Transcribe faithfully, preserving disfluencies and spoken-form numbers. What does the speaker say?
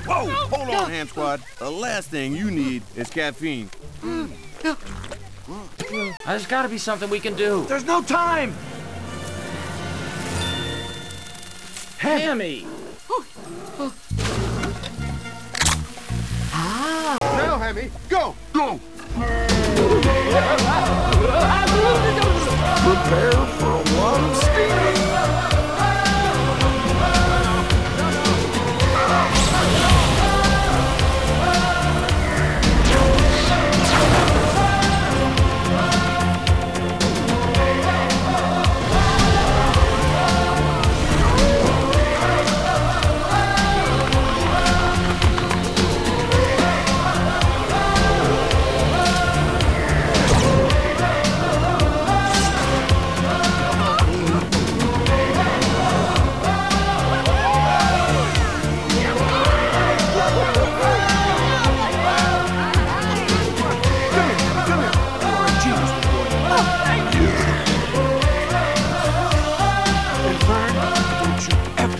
Whoa! Hold on, Ham Squad. The last thing you need is caffeine. There's got to be something we can do. There's no time! Hammy! Now, Hammy, go! Go!